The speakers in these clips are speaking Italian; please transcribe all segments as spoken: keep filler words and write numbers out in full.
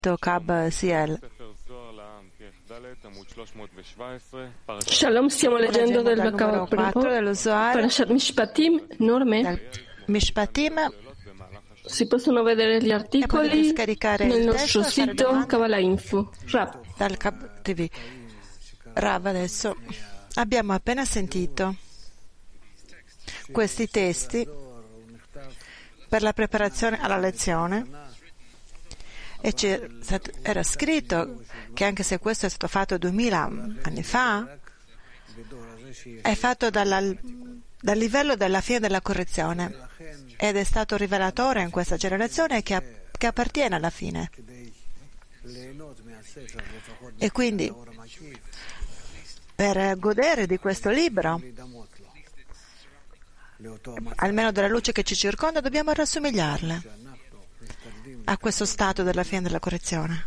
Kab Siel. Shalom, stiamo leggendo del numero quattro dello Zohar, Parashat Mishpatim, norme. dal Mishpatim. Si possono vedere gli articoli scaricare nel il nostro testo, fare sito domande. Kabbalah Info. Rab. Dal Kab T V. Rav, adesso abbiamo appena sentito questi testi per la preparazione alla lezione e era scritto che anche se questo è stato fatto duemila anni fa, è fatto dalla, dal livello della fine della correzione ed è stato rivelatore in questa generazione che, che appartiene alla fine. E quindi per godere di questo libro, almeno della luce che ci circonda, dobbiamo rassomigliarle a questo stato della fine della correzione,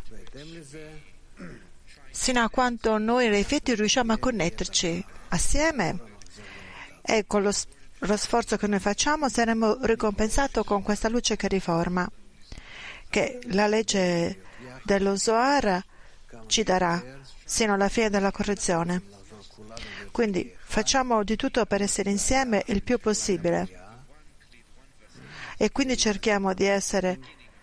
sino a quanto noi nei fatti riusciamo a connetterci assieme e con lo, lo sforzo che noi facciamo saremo ricompensati con questa luce che riforma, che la legge dello Zohar ci darà sino alla fine della correzione. Quindi facciamo di tutto per essere insieme il più possibile e quindi cerchiamo di essere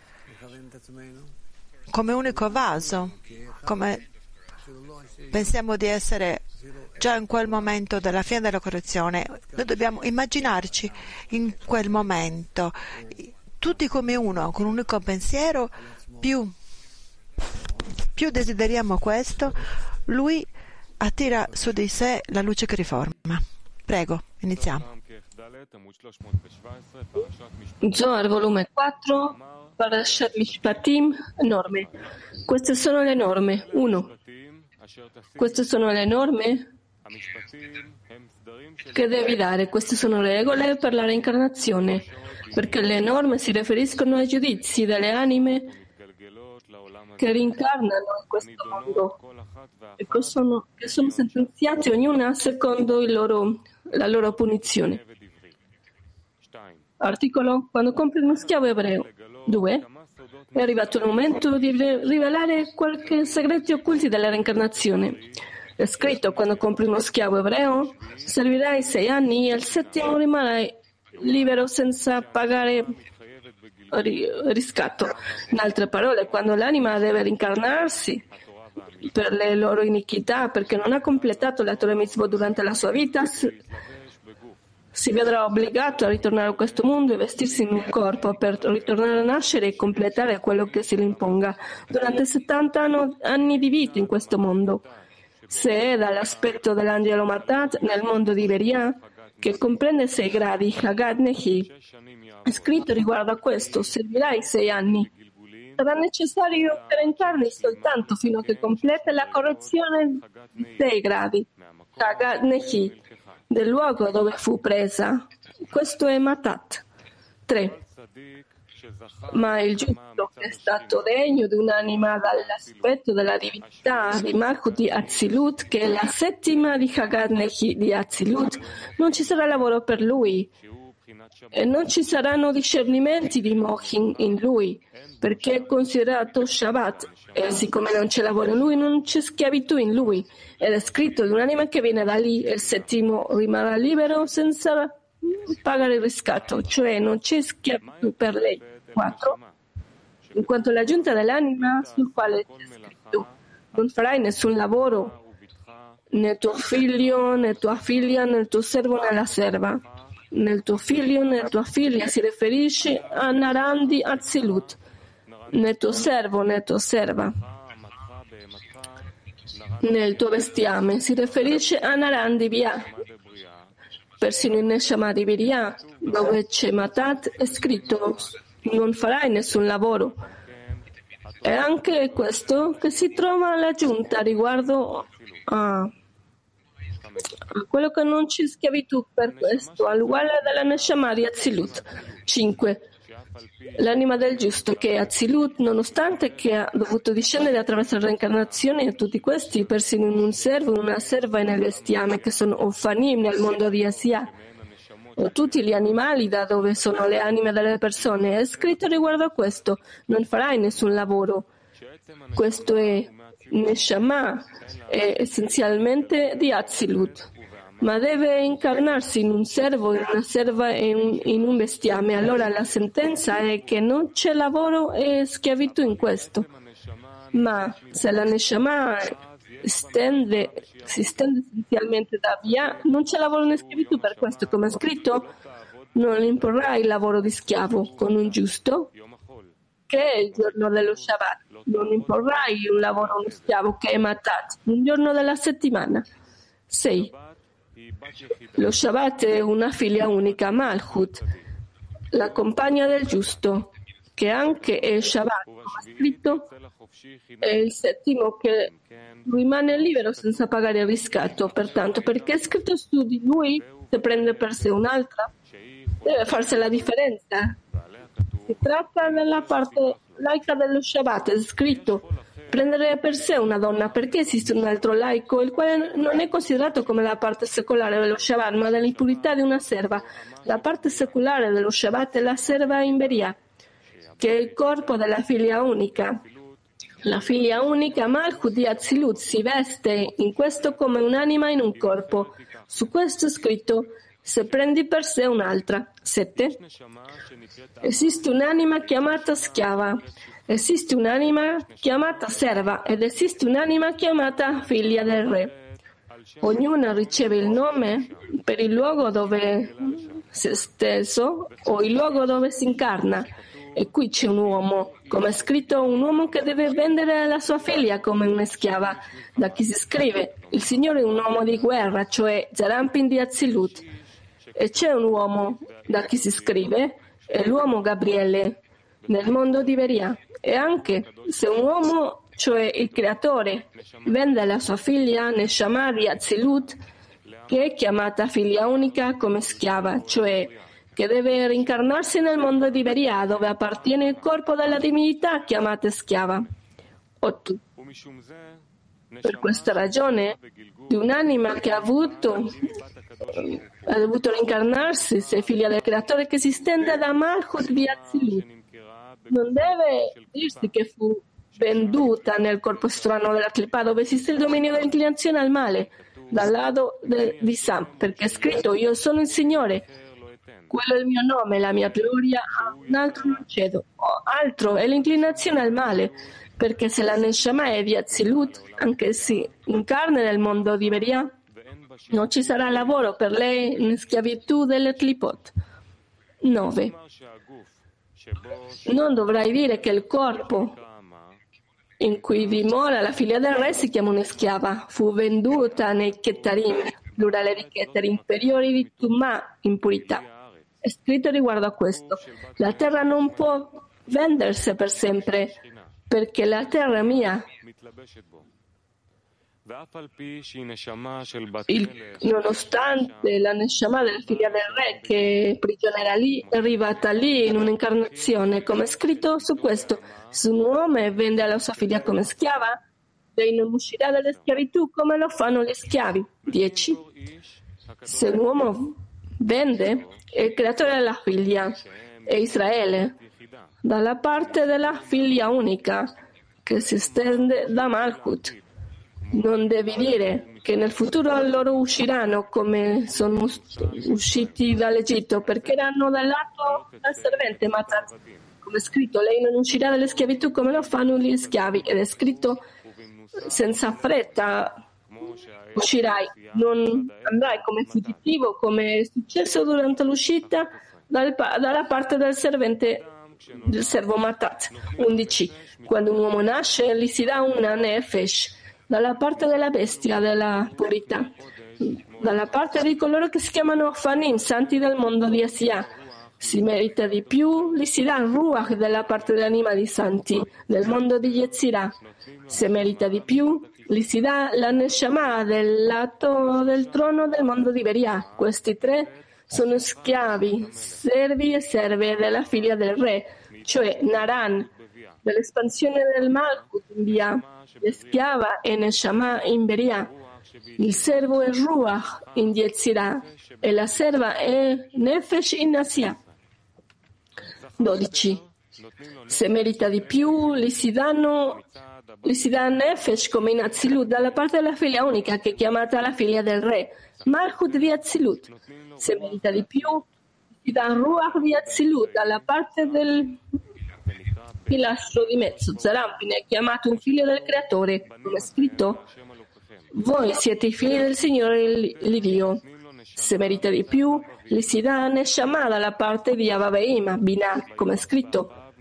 come unico vaso, come pensiamo di essere già in quel momento della fine della correzione. Noi dobbiamo immaginarci in quel momento, tutti come uno, con un unico pensiero. Più, più desideriamo questo, lui attira su di sé la luce che riforma. Prego, iniziamo. Zohar, volume quattro, Parashat Mishpatim, norme. Queste sono le norme. uno. Queste sono le norme che devi dare. Queste sono regole per la reincarnazione, perché le norme si riferiscono ai giudizi delle anime che reincarnano in questo mondo e che sono, che sono sentenziati ognuna secondo il loro, la loro punizione. Articolo: quando compri uno schiavo ebreo. due. È arrivato il momento di rivelare qualche segreti occulti della reincarnazione. È scritto: quando compri uno schiavo ebreo servirai sei anni e al settimo rimarrai libero senza pagare riscatto. In altre parole, quando l'anima deve rincarnarsi per le loro iniquità, perché non ha completato la Torah Mitzvot durante la sua vita, si vedrà obbligato a ritornare a questo mondo e vestirsi in un corpo per ritornare a nascere e completare quello che si le imponga durante settanta anni di vita in questo mondo. Se è dall'aspetto dell'angelo Matat nel mondo di Beria, che comprende sei gradi, Hagad Nehi, è scritto riguardo a questo: servirai sei anni. Sarà necessario che reincarni soltanto fino a che completa la correzione di sei gradi, Hagad Nehi, del luogo dove fu presa. Questo è Matat. tre. Ma il giusto che è stato degno di un'anima dall'aspetto della divinità di Malchut di Atzilut, che è la settima di Hagad Nehi di Atzilut, non ci sarà lavoro per lui e non ci saranno discernimenti di Mochin in lui, perché è considerato Shabbat, e siccome non c'è lavoro in lui non c'è schiavitù in lui, ed è scritto di un'anima che viene da lì e il settimo rimarrà libero senza pagare il riscatto, cioè non c'è schiavitù per lei. quattro. In quanto la giunta dell'anima sul quale c'è scritto: non farai nessun lavoro, né tuo figlio, né tua figlia, né il tuo servo, né la serva. Nel tuo figlio, né tua figlia si riferisce a Narandi Atzilut, né tuo servo, né tua serva. Nel tuo bestiame si riferisce a Narandi Bia. Persino in Neshama di Biria, dove c'è Matat, è scritto: non farai nessun lavoro. E anche questo che si trova alla giunta riguardo a A quello che non c'è schiavitù per questo, all'uguale della Neshama di Atzilut. cinque. L'anima del giusto che è Atzilut, nonostante che ha dovuto discendere attraverso la reincarnazione, e tutti questi, persino in un servo, in una serva e nel bestiame, che sono Ofanim nel mondo di Asia, o tutti gli animali da dove sono le anime delle persone, è scritto riguardo a questo: non farai nessun lavoro. Questo è Neshama, è essenzialmente di Atzilut, ma deve incarnarsi in un servo, in una serva e in, in un bestiame. Allora la sentenza è che non c'è lavoro e schiavitù in questo. Ma se la Neshama stende, si stende essenzialmente da via, non c'è lavoro né schiavitù. Per questo, come è scritto, non imporrà il lavoro di schiavo con un giusto, che è il giorno dello Shabbat. Non imporrai un lavoro a uno schiavo che è Matat, un giorno della settimana. sei. Lo Shabbat è una figlia unica, Malchut, la compagna del giusto, che anche è Shabbat, come è scritto, è il settimo che rimane libero senza pagare il riscatto. Pertanto, perché è scritto su di lui, se prende per sé un'altra, deve farsi la differenza. Si tratta della parte laica dello Shabbat, è scritto prendere per sé una donna, perché esiste un altro laico, il quale non è considerato come la parte secolare dello Shabbat, ma dell'impurità di una serva. La parte secolare dello Shabbat è la serva in Beria, che è il corpo della figlia unica. La figlia unica, Malchut di Atzilut, si veste in questo come un'anima in un corpo. Su questo è scritto: se prendi per sé un'altra. sette. Esiste un'anima chiamata schiava, esiste un'anima chiamata serva ed esiste un'anima chiamata figlia del re. Ognuna riceve il nome per il luogo dove si è steso o il luogo dove si incarna. E qui c'è un uomo, come è scritto, un uomo che deve vendere la sua figlia come una schiava. Da chi si scrive: il Signore è un uomo di guerra, cioè Zerampin di Atzilut. E c'è un uomo da chi si scrive, è l'uomo Gabriele, nel mondo di Beria. E anche se un uomo, cioè il creatore, vende la sua figlia Neshama di Atzilut, che è chiamata figlia unica, come schiava, cioè che deve rincarnarsi nel mondo di Beria, dove appartiene il corpo della divinità chiamata schiava. otto. Per questa ragione, di un'anima che ha avuto ha dovuto rincarnarsi, se figlia del creatore che si stende da Malchut di Atzilut, non deve dirsi che fu venduta nel corpo strano della clipa, dove esiste il dominio dell'inclinazione al male, dal lato de, di Sam, perché è scritto: io sono il Signore, quello è il mio nome, la mia gloria, a un altro non cedo. O altro è l'inclinazione al male, perché se la Neshama è di Atzilut, anche se incarna nel mondo di Beria, non ci sarà lavoro per lei in schiavitù delle clipot. nove. Non dovrai dire che il corpo in cui dimora la figlia del re si chiama una schiava. Fu venduta nei Kettarim, plurale di Keter, inferiori di Tumma, impurità. È scritto riguardo a questo: la terra non può vendersi per sempre, perché la terra è mia. Il, nonostante la Neshama della figlia del re, che è prigioniera lì, è arrivata lì in un'incarnazione, come è scritto su questo: se un uomo vende la sua figlia come schiava, lei non uscirà dalle schiavitù come lo fanno gli schiavi. dieci. Se un uomo vende, è il creatore della figlia, è Israele, dalla parte della figlia unica, che si stende da Malchut. Non devi dire che nel futuro loro usciranno come sono usciti dall'Egitto, perché erano dal lato del servente Matat. Come è scritto: lei non uscirà dalle schiavitù come lo fanno gli schiavi. Ed è scritto: senza fretta uscirai, non andrai come fuggitivo, come è successo durante l'uscita dal, dalla parte del servente del servo Matat. undici. Quando un uomo nasce, gli si dà una nefesh dalla parte della bestia della purità, dalla parte di coloro che si chiamano Fanim, santi del mondo di Asia. Si merita di più, gli si dà il Ruach dalla parte dell'anima di santi del mondo di Yetzirah. Se merita di più, gli si dà la Neshama del lato del trono del mondo di Beria. Questi tre sono schiavi, servi e serve della figlia del re, cioè Naran, dell'espansione del Malchut in Bia. La schiava è Neshama in Beria, il servo è Ruach in Yetzirah e la serva è Nefesh in Asia. dodici. Se merita di più, gli si danno gli si dà Nefesh come in Azilut dalla parte della figlia unica che è chiamata la figlia del re, Malchut di Azilut. Se merita di più, si dà Ruach di Azilut dalla parte del pilastro di mezzo, Zerampin è chiamato un figlio del creatore, come è scritto: voi siete i figli del Signore l'Iddio. Se merita di più, gli si dà Neshama dalla parte di Avaveima, Binah, come è scritto: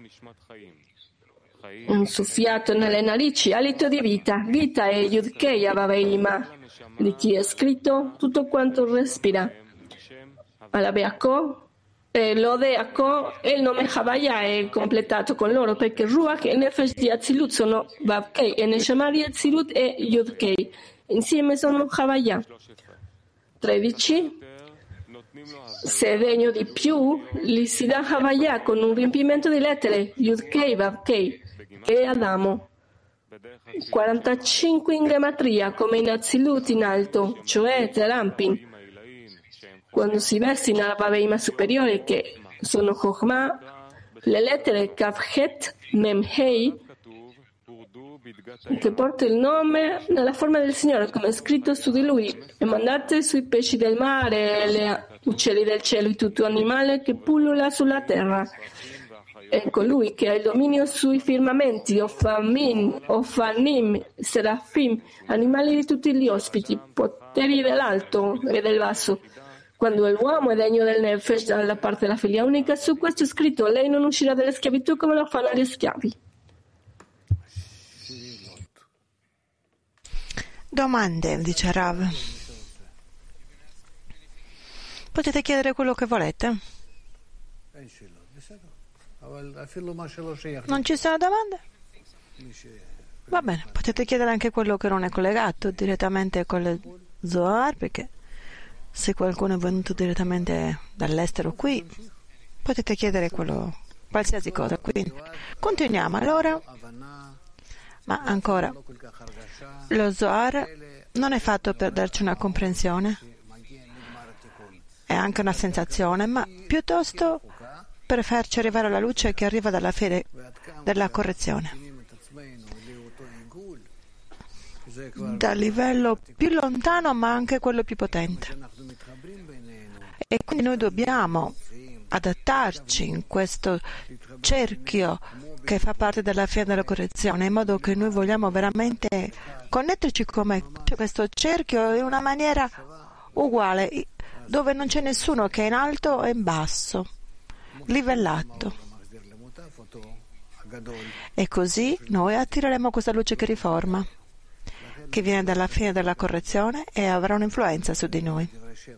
un soffiato nelle narici, alito di vita, vita è Yudkei Avaveima, di chi è scritto tutto quanto respira. Alabeako, e Lodeako e il nome Havaya è completato con loro perché Ruach e Nefesh di Azilut sono Vavkei e Neshama di Azilut è Yudkei. Insieme sono Havaya. tredici. Se è degno di più, gli si dà Havaya con un riempimento di lettere, Yudkei, Vavkei, che è Adamo. quarantacinque in gematria, come in Azilut in alto, cioè Terampin. Quando si versa in Avaveima superiore, che sono Chokhmah, le lettere Kavhet, Memhei, che porta il nome nella forma del Signore, come è scritto su di lui, e mandate sui pesci del mare, gli uccelli del cielo e tutto animale che pullula sulla terra. È colui che ha il dominio sui firmamenti, Ofamin, Ofanim, Serafim, animali di tutti gli ospiti, poteri dell'alto e del basso. Quando l'uomo è degno del Nefesh dalla parte della figlia unica, su questo è scritto: lei non uscirà dalle schiavitù come lo fanno gli schiavi. Domande, dice Rav. Potete chiedere quello che volete. Non ci sono domande? Va bene, potete chiedere anche quello che non è collegato direttamente con il Zohar, perché se qualcuno è venuto direttamente dall'estero qui, potete chiedere quello, qualsiasi cosa. Quindi continuiamo allora. Ma ancora, lo Zohar non è fatto per darci una comprensione, è anche una sensazione, ma piuttosto per farci arrivare alla luce che arriva dalla fede della correzione, dal livello più lontano ma anche quello più potente. E quindi noi dobbiamo adattarci in questo cerchio che fa parte della fede della correzione, in modo che noi vogliamo veramente connetterci come questo cerchio in una maniera uguale, dove non c'è nessuno che è in alto e in basso, livellato. E così noi attireremo questa luce che riforma, che viene dalla fine della correzione e avrà un'influenza su di noi.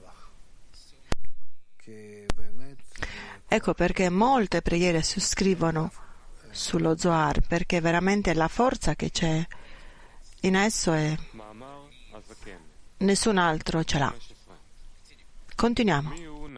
Ecco perché molte preghiere si scrivono sullo Zohar, perché veramente la forza che c'è in esso è nessun altro ce l'ha. Continuiamo.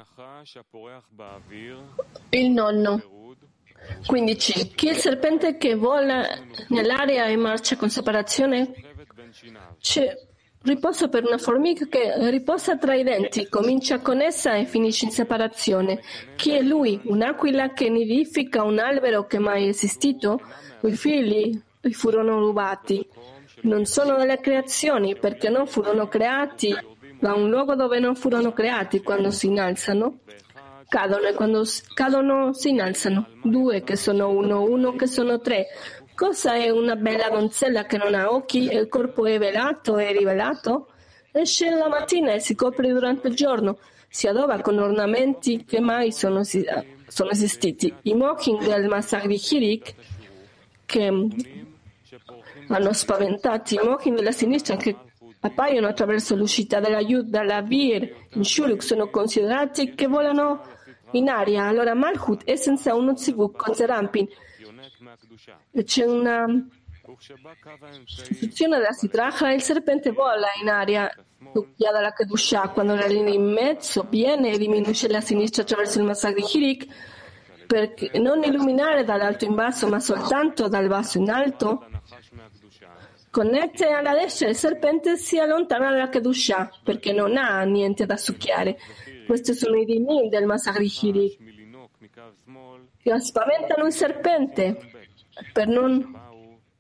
Il nonno. quindici. Chi è il serpente che vola nell'aria e marcia con separazione? C'è riposo per una formica che riposa tra i denti, comincia con essa e finisce in separazione. Chi è lui? Un'aquila che nidifica un albero che mai è esistito? I figli gli furono rubati. Non sono delle creazioni, perché non furono creati da un luogo dove non furono creati. Quando si innalzano, cadono, e quando cadono si innalzano. Due che sono uno, uno che sono tre. Cosa è una bella donzella che non ha occhi e il corpo è velato e rivelato? Esce la mattina e si copre durante il giorno. Si adoba con ornamenti che mai sono, sono esistiti. I mochin del Masach di Hirik, che hanno spaventato i mochin della sinistra che appaiono attraverso l'uscita della Yud dalla Vir in Shuruk, sono considerati che volano in aria. Allora Malchut è senza uno zivuk con Zerampin. C'è una istituzione della Sitracha e il serpente vola in aria succhiata dalla Kedusha. Quando la linea in mezzo viene e diminuisce la sinistra attraverso il Masach di Hirik, per non illuminare dall'alto in basso ma soltanto dal basso in alto, connette alla destra il serpente si allontana dalla Kedusha perché non ha niente da succhiare. Questi sono i dinim del Masach di Hirik che spaventano il serpente per non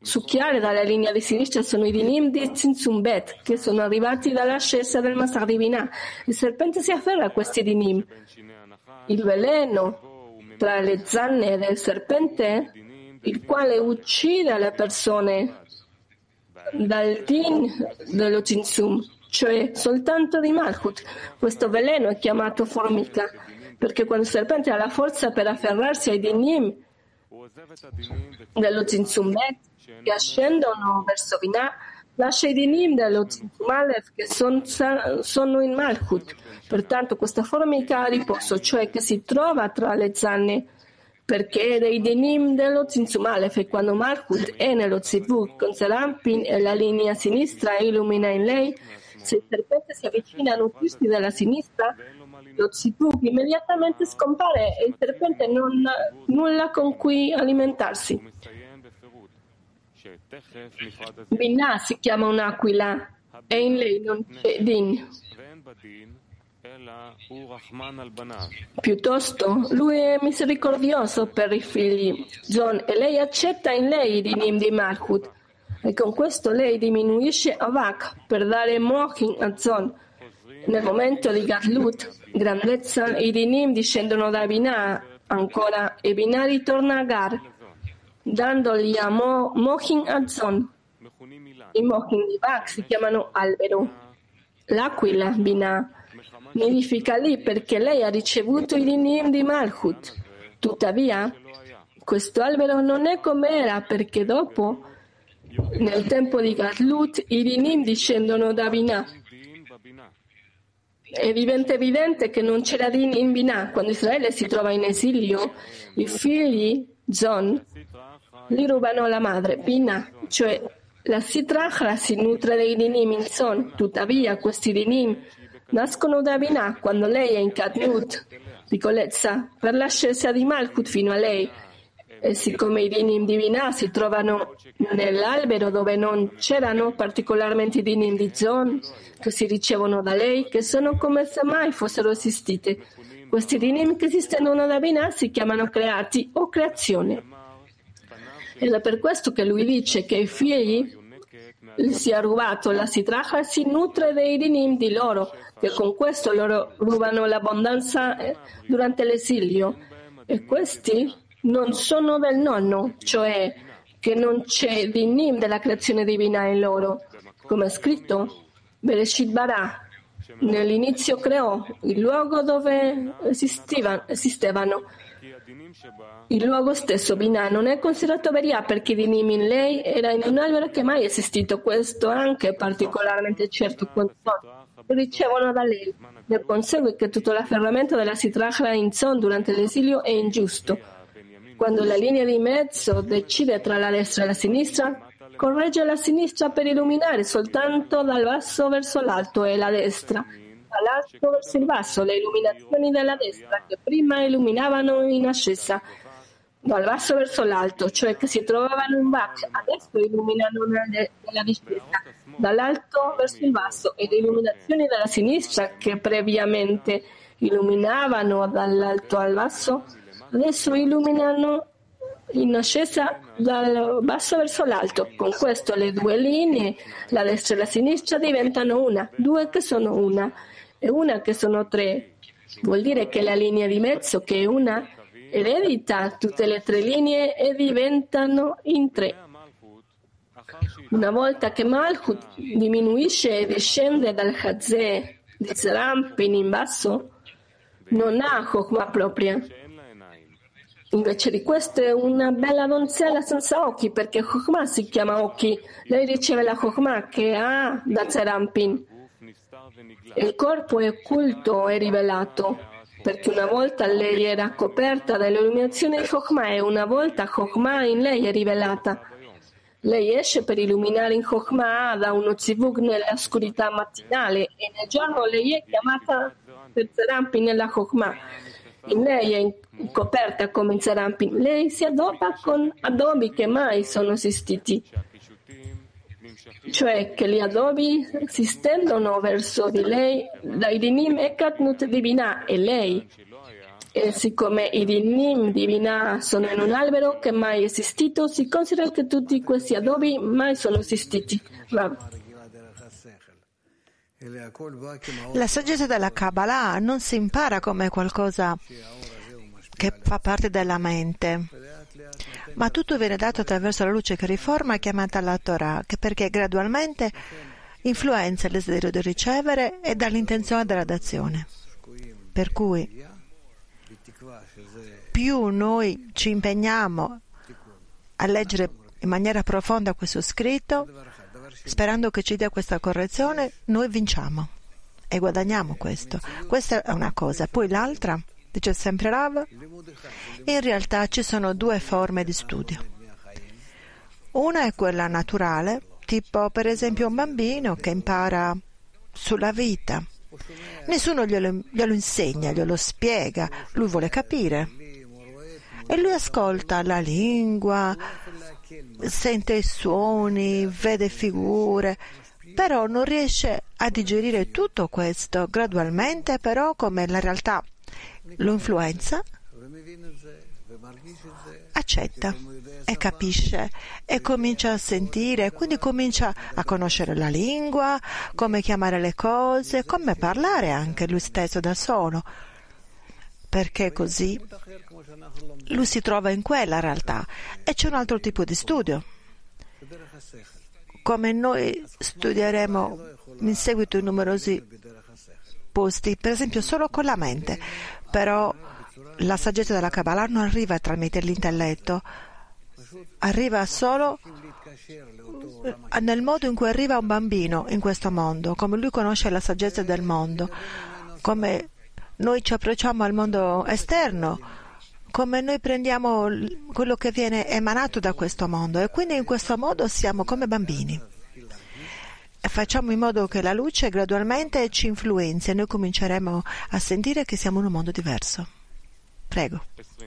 succhiare dalla linea di sinistra sono i dinim di Tzimtzum Bet, che sono arrivati dall'ascesa del Masar di Binah. Il serpente si afferra a questi dinim. Il veleno tra le zanne del serpente, il quale uccide le persone dal din dello Tzimtzum, cioè soltanto di Malchut. Questo veleno è chiamato formica, perché quando il serpente ha la forza per afferrarsi ai dinim dello Tzimtzum Bet, che ascendono verso Binah, lascia i dinim dello Tzimtzum Aleph che son, sono in Malchut. Pertanto questa formica ha riposo, cioè che si trova tra le zanne, perché è dei dinim dello Tzimtzum Aleph, e quando Malchut è nello Tzivuk con Serampin e la linea sinistra illumina in lei, se il serpente si avvicina a nutrirsi dalla sinistra, lo Tzivuk immediatamente scompare e il serpente non ha nulla con cui alimentarsi. Binah si chiama un'aquila e in lei non c'è din. Piuttosto, lui è misericordioso per i figli Zon e lei accetta in lei i dinim di Malchut, e con questo lei diminuisce Avak per dare Mochin a Zon. Nel momento di Gadlut, grandezza, i dinim discendono da Binah ancora e Binah ritorna a Gar, dandogli a Mo, Mochin a Zon. I Mochin di Vak si chiamano albero. L'aquila, Binah, nidifica lì perché lei ha ricevuto i dinim di Malchut. Tuttavia, questo albero non è come era, perché dopo, nel tempo di Gadlut, i dinim discendono da Binah. E diventa evidente che non c'era din in Binah. Quando Israele si trova in esilio, i figli Zon gli rubano la madre, Binah, cioè la Sitrachra si nutre dei dinim in Zon. Tuttavia, questi dinim nascono da Binah quando lei è in Kadnut, piccolezza, per l'ascesa di Malchut fino a lei. E siccome i dinim di Binah si trovano nell'albero dove non c'erano particolarmente i dinim di Zon che si ricevono da lei, che sono come se mai fossero esistite. Questi dinim che esistono da Binah si chiamano creati o creazione. Ed è per questo che lui dice che i figli si è rubato la Sitracha e si nutre dei dinim di loro, che con questo loro rubano l'abbondanza durante l'esilio. E questi non sono del nonno, cioè che non c'è dinim della creazione divina in loro. Come è scritto, Bereshit bara, nell'inizio creò il luogo dove esistevano. Il luogo stesso, Binah, non è considerato Beria perché i dinim in lei era in un albero che mai è esistito. Questo anche è particolarmente certo quando ricevono da lei. Ne consegue che tutto l'afferramento della Sitrachra in Zon durante l'esilio è ingiusto. Quando la linea di mezzo decide tra la destra e la sinistra, corregge la sinistra per illuminare soltanto dal basso verso l'alto e la destra, dall'alto verso il basso, le illuminazioni della destra che prima illuminavano in ascesa, dal basso verso l'alto, cioè che si trovavano in Vak, adesso illuminano nella discesa, dall'alto verso il basso, e le illuminazioni della sinistra che previamente illuminavano dall'alto al basso, adesso illuminano in ascesa dal basso verso l'alto. Con questo le due linee, la destra e la sinistra, diventano una, due che sono una e una che sono tre. Vuol dire che la linea di mezzo, che è una, eredita tutte le tre linee e diventano in tre. Una volta che Malchut diminuisce e discende dal Chazé di Serampin in basso, non ha Chokhmah propria. Invece di questo è una bella donzella senza occhi, perché Chokhmah si chiama occhi. Lei riceve la Chokhmah che ha da Serampin. Il corpo è occulto e rivelato, perché una volta lei era coperta dall'illuminazione di Chokhmah e una volta Chokhmah in lei è rivelata. Lei esce per illuminare in Chokhmah da uno zivug nell'oscurità mattinale e nel giorno lei è chiamata per Serampin nella Chokhmah. In lei è coperta come in Serampin. Lei si adoba con adobi che mai sono esistiti, cioè che gli adobi si stendono verso di lei dai dinim e katnut di Binah, e lei E siccome i dinim di Binah sono in un albero che mai è esistito, si considera che tutti questi addobbi mai sono esistiti. Rav. La saggezza della Kabbalah non si impara come qualcosa che fa parte della mente, ma tutto viene dato attraverso la luce che riforma, chiamata la Torah, che perché gradualmente influenza il desiderio di ricevere e dà l'intenzione della dazione. Per cui più noi ci impegniamo a leggere in maniera profonda questo scritto, sperando che ci dia questa correzione, noi vinciamo e guadagniamo questo. Questa è una cosa. Poi l'altra, dice sempre Rav, in realtà ci sono due forme di studio. Una è quella naturale, tipo per esempio un bambino che impara sulla vita. Nessuno glielo, glielo insegna, glielo spiega, lui vuole capire. E lui ascolta la lingua, sente i suoni, vede figure, però non riesce a digerire tutto questo. Gradualmente, però, come la realtà lo influenza, accetta e capisce e comincia a sentire, quindi comincia a conoscere la lingua, come chiamare le cose, come parlare anche lui stesso da solo, perché così lui si trova in quella realtà. E c'è un altro tipo di studio, come noi studieremo in seguito in numerosi posti, per esempio solo con la mente, però la saggezza della Kabbalah non arriva tramite l'intelletto, arriva solo nel modo in cui arriva un bambino in questo mondo, come lui conosce la saggezza del mondo, come noi ci approcciamo al mondo esterno, come noi prendiamo quello che viene emanato da questo mondo, e quindi in questo modo siamo come bambini. E facciamo in modo che la luce gradualmente ci influenzi e noi cominceremo a sentire che siamo in un mondo diverso. Prego.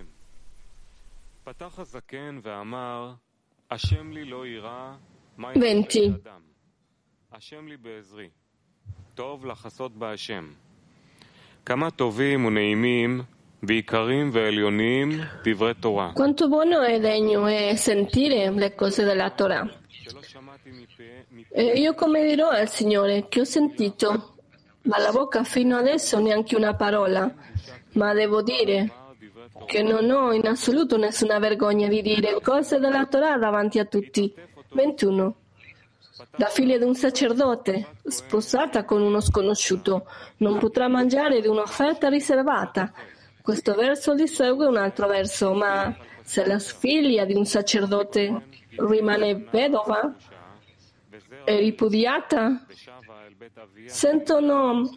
venti. Quanto buono e degno è sentire le cose della Torah. E io come dirò al Signore che ho sentito dalla bocca fino adesso neanche una parola, ma devo dire che non ho in assoluto nessuna vergogna di dire cose della Torah davanti a tutti. ventuno. La figlia di un sacerdote, sposata con uno sconosciuto, non potrà mangiare di un'offerta riservata. Questo verso gli segue un altro verso, ma se la figlia di un sacerdote rimane vedova e ripudiata, sentono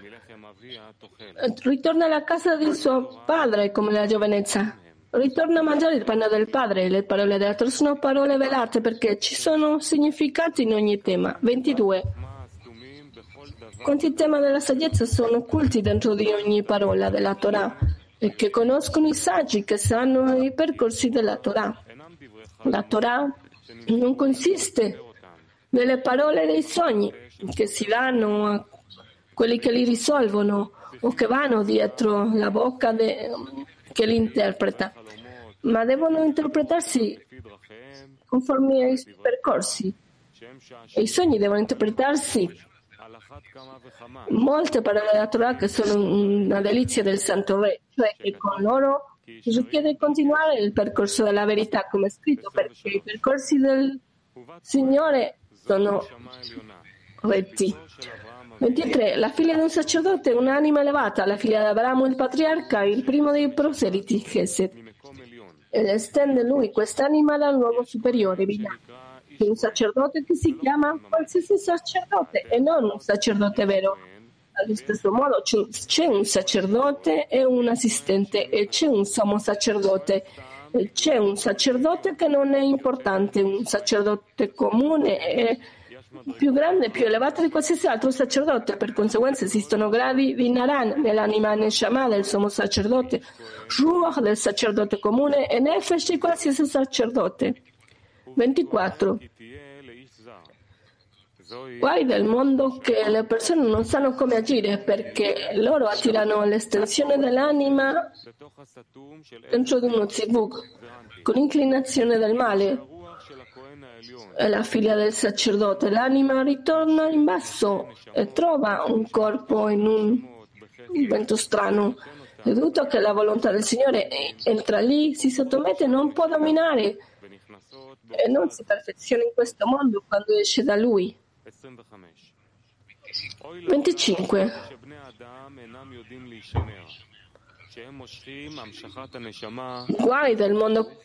ritorna alla casa di suo padre come la giovinezza. Ritorna a mangiare il pane del padre. Le parole della Torah sono parole velate perché ci sono significati in ogni tema. ventidue. Quanti temi della saggezza sono occulti dentro di ogni parola della Torah e che conoscono i saggi che sanno i percorsi della Torah. La Torah non consiste nelle parole dei sogni che si danno a quelli che li risolvono o che vanno dietro la bocca de, che li interpreta, ma devono interpretarsi conformi ai percorsi. E i sogni devono interpretarsi. Molte parole della Torah che sono una delizia del Santo Re, cioè che con loro richiede continuare il percorso della verità, come è scritto, perché i percorsi del Signore sono retti. ventitré. La figlia di un sacerdote è un'anima elevata, la figlia di Abramo il patriarca, il primo dei proseliti, Chesed. Ed estende lui quest'anima dal luogo superiore, Binah. C'è un sacerdote che si chiama qualsiasi sacerdote e non un sacerdote vero. Allo stesso modo c'è un sacerdote e un assistente e c'è un sommo sacerdote. E c'è un sacerdote che non è importante, un sacerdote comune è più grande e più elevato di qualsiasi altro sacerdote. Per conseguenza esistono gradi di Naran nell'anima Neshama del sommo sacerdote, Ruach del sacerdote comune e Nefesh di qualsiasi sacerdote. ventiquattro. Guai del mondo che le persone non sanno come agire perché loro attirano l'estensione dell'anima dentro di uno zivug con inclinazione del male. È la figlia del sacerdote. L'anima ritorna in basso e trova un corpo in un vento strano. Veduto che la volontà del Signore entra lì, si sottomette e non può dominare e non si perfeziona in questo mondo quando esce da Lui. venticinque. Guai del mondo.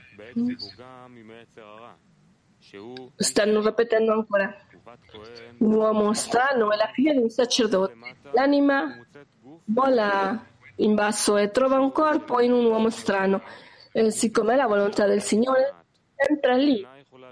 Stanno ripetendo ancora. Un uomo strano è la figlia di un sacerdote. L'anima vola in basso e trova un corpo in un uomo strano. E siccome è la volontà del Signore, entra lì,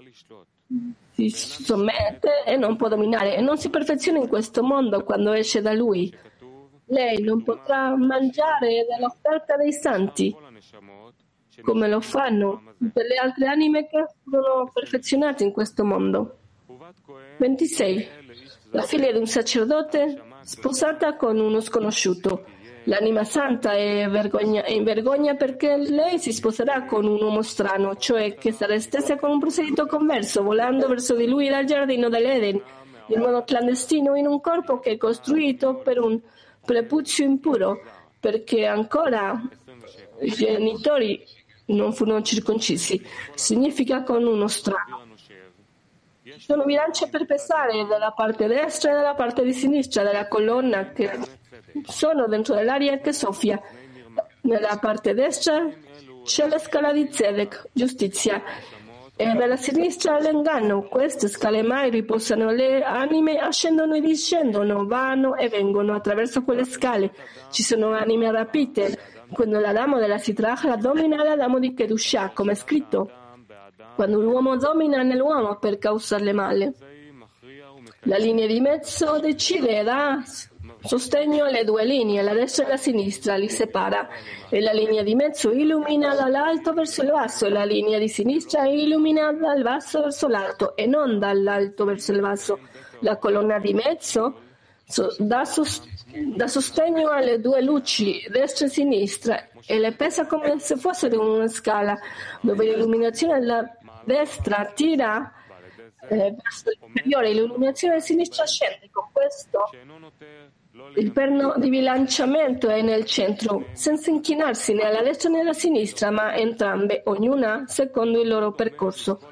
si sommette e non può dominare e non si perfeziona in questo mondo quando esce da Lui. Lei non potrà mangiare dell'offerta dei santi come lo fanno tutte le altre anime che sono perfezionate in questo mondo. ventisei. La figlia di un sacerdote sposata con uno sconosciuto. L'anima santa è, vergogna, è in vergogna perché lei si sposerà con un uomo strano, cioè che sarà stessa con un proselito converso, volando verso di lui dal giardino dell'Eden, in modo clandestino, in un corpo che è costruito per un prepuzio impuro, perché ancora i genitori non furono circoncisi. Significa con uno strano. Ci sono bilance per pesare dalla parte destra e dalla parte di sinistra della colonna che sono dentro dell'aria che soffia. Nella parte destra c'è la scala di Tzedek, giustizia, e nella sinistra l'inganno. Queste scale mai riposano le anime, ascendono e discendono, vanno e vengono attraverso quelle scale. Ci sono anime rapite. Quando l'Adamo della Sitrahra domina l'Adamo di Kedushah, come è scritto, quando l'uomo domina nell'uomo per causarle male. La linea di mezzo decide e dà sostegno alle due linee, la destra e la sinistra, li separa, e la linea di mezzo illumina dall'alto verso il basso e la linea di sinistra illumina dal basso verso l'alto e non dall'alto verso il basso. La colonna di mezzo dà sostegno Da sostegno alle due luci, destra e sinistra, e le pesa come se fossero una scala, dove l'illuminazione della destra tira eh, verso l'inferiore e l'illuminazione della sinistra scende. Con questo il perno di bilanciamento è nel centro, senza inchinarsi né alla destra né alla sinistra, ma entrambe, ognuna secondo il loro percorso.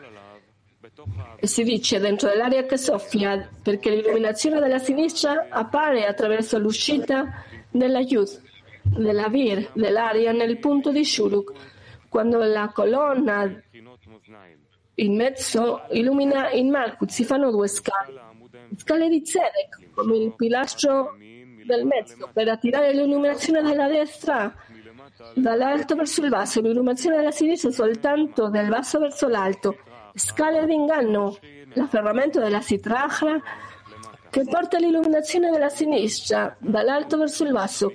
E si dice dentro dell'aria che soffia, perché l'illuminazione della sinistra appare attraverso l'uscita della Yud, della Vir, dell'aria nel punto di Shuruk, quando la colonna in mezzo illumina il Malkut. Si fanno due scale, scale di Tzedek, come il pilastro del mezzo, per attirare l'illuminazione della destra dall'alto verso il basso, l'illuminazione della sinistra soltanto dal basso verso l'alto. Scale d'inganno, l'afferramento della Sitrahra che porta l'illuminazione della sinistra dall'alto verso il basso.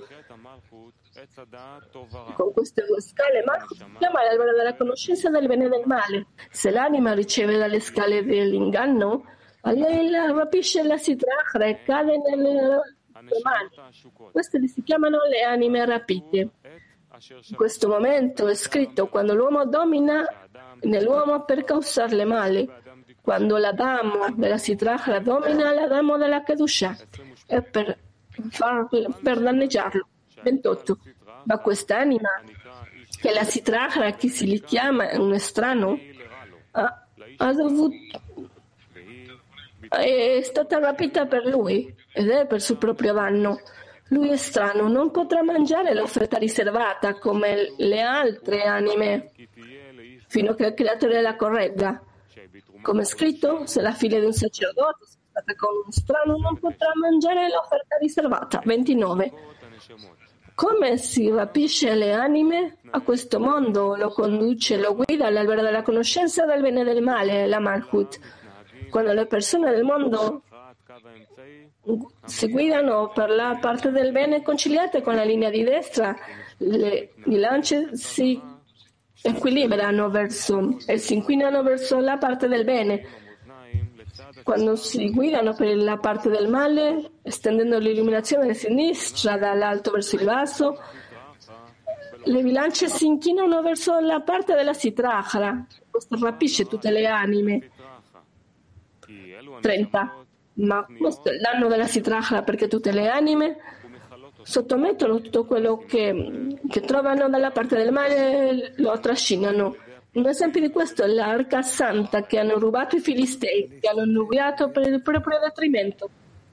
Con queste due scale Malkut si chiama l'albero della conoscenza del bene e del male. Se l'anima riceve dalle scale dell'inganno, a lei la rapisce la Sitrahra e cade nelle mani. Queste si chiamano le anime rapite. In questo momento è scritto quando l'uomo domina nell'uomo per causarle male, quando l'Adamo della Sitrahra domina l'Adamo della Kedushah e per, far, per danneggiarlo. ventotto. Ma quest'anima che la Sitrahra, chi si li chiama un estraneo, ha, ha dovuto, è stata rapita per lui ed è per suo proprio danno. Lui è strano, non potrà mangiare l'offerta riservata come le altre anime fino a che il creatore la corregga. Come è scritto, se la figlia di un sacerdote è stata con un strano non potrà mangiare l'offerta riservata. ventinove. Come si rapisce le anime? A questo mondo lo conduce, lo guida all'albero della conoscenza del bene e del male, la Malkut. Quando le persone del mondo si guidano per la parte del bene conciliate con la linea di destra, le bilance si equilibrano verso e si inclinano verso la parte del bene. quando si guidano per la parte del male, estendendo l'illuminazione da sinistra dall'alto verso il basso, le bilance si inchinano verso la parte della Sitrahara. Questo rapisce tutte le anime. trenta. Ma questo è l'anno della Sitrahara, perché tutte le anime sottomettono tutto quello che, che trovano dalla parte del male, lo trascinano. Un esempio di questo è l'arca santa che hanno rubato i filistei, che hanno annubiato per il proprio detrimento.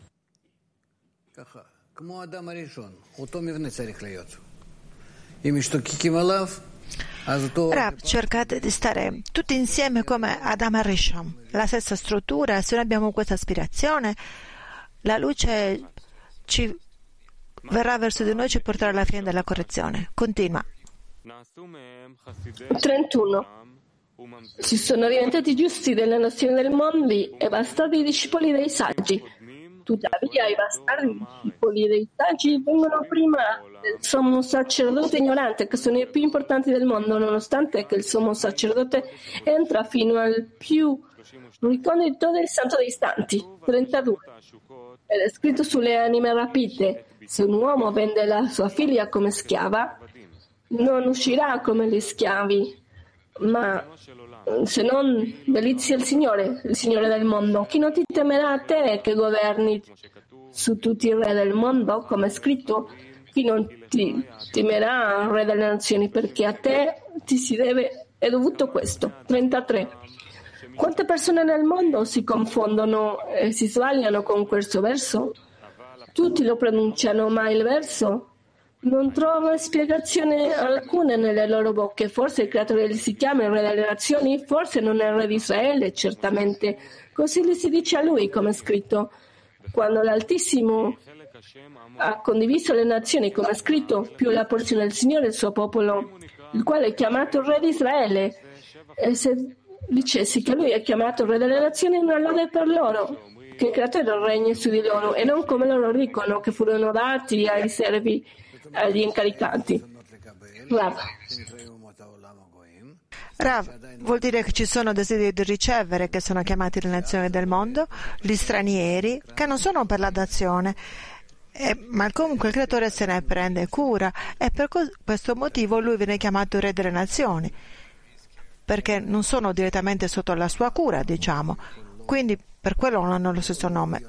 Rav, cercate di stare tutti insieme come Adam e Rishon, la stessa struttura. Se noi abbiamo questa aspirazione, la luce ci verrà verso di noi e ci porterà alla fine della correzione. Continua. trentuno. Si sono diventati giusti delle nazioni del mondo e bastardi discepoli dei saggi. Tuttavia i bastardi discepoli dei saggi vengono prima del sommo sacerdote ignorante, che sono i più importanti del mondo, nonostante che il sommo sacerdote entra fino al più ricondito del santo dei santi. trentadue. Ed è scritto sulle anime rapite: se un uomo vende la sua figlia come schiava, non uscirà come gli schiavi, ma se non delizia il Signore, il Signore del mondo. Chi non ti temerà a te che governi su tutti i re del mondo, come è scritto? Chi non ti temerà al re delle nazioni, perché a te ti si deve, è dovuto questo. trentatré. Quante persone nel mondo si confondono e si sbagliano con questo verso? Tutti lo pronunciano, ma il verso non trova spiegazione alcuna nelle loro bocche. Forse il creatore si chiama il re delle nazioni, forse non è il re di Israele, certamente. Così gli si dice a lui, come è scritto. Quando l'Altissimo ha condiviso le nazioni, come è scritto, più la porzione del Signore, il suo popolo, il quale è chiamato il re di Israele. E se dicessi che lui è chiamato il re delle nazioni, una lode per loro, che il creatore regni su di loro, e non come loro dicono, che furono dati ai servi, agli incaricati. Rav. Rav, vuol dire che ci sono desideri di ricevere, che sono chiamati le nazioni del mondo, gli stranieri, che non sono per la dazione, eh, ma comunque il creatore se ne prende cura, e per co- questo motivo lui viene chiamato re delle nazioni, perché non sono direttamente sotto la sua cura, diciamo, quindi per quello non hanno lo stesso nome.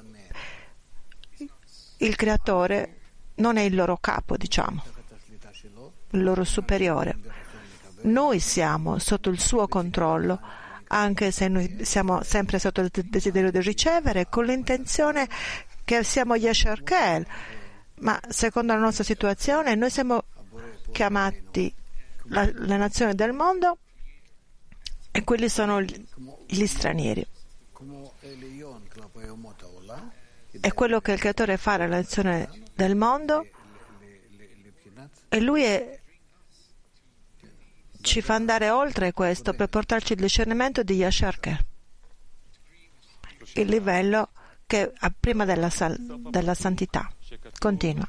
Il creatore non è il loro capo, diciamo, il loro superiore. Noi siamo sotto il suo controllo, anche se noi siamo sempre sotto il desiderio di ricevere, con l'intenzione che siamo Yesher Kel, ma secondo la nostra situazione noi siamo chiamati la, la nazione del mondo e quelli sono gli, gli stranieri. È quello che il creatore fa alla nazione del mondo, e lui è, ci fa andare oltre questo per portarci il discernimento di Yasher Kel, il livello che ha prima della, della santità. Continua.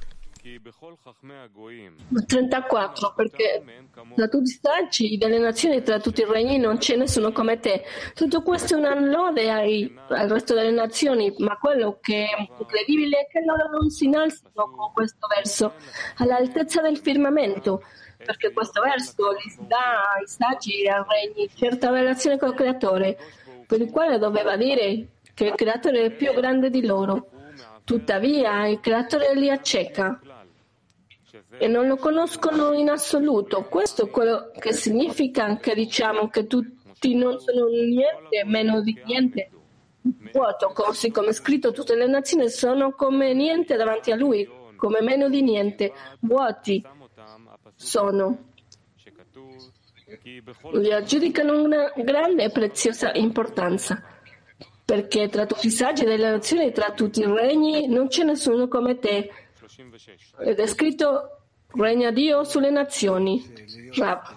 trentaquattro. Perché tra tutti i saggi delle nazioni, tra tutti i regni, non c'è nessuno come te. Tutto questo è una lode ai, al resto delle nazioni, ma quello che è incredibile è che loro non si innalzano con questo verso all'altezza del firmamento, perché questo verso gli dà ai saggi e ai regni certa relazione col creatore, per il quale doveva dire che il creatore è più grande di loro. Tuttavia il creatore li acceca e non lo conoscono in assoluto. Questo è quello che significa che diciamo che tutti non sono niente, meno di niente, vuoto, così come è scritto, tutte le nazioni sono come niente davanti a lui, come meno di niente, vuoti sono. Li aggiudicano una grande e preziosa importanza, perché tra tutti i saggi delle nazioni, tra tutti i regni, non c'è nessuno come te. Ed è scritto: regna Dio sulle nazioni. Rav.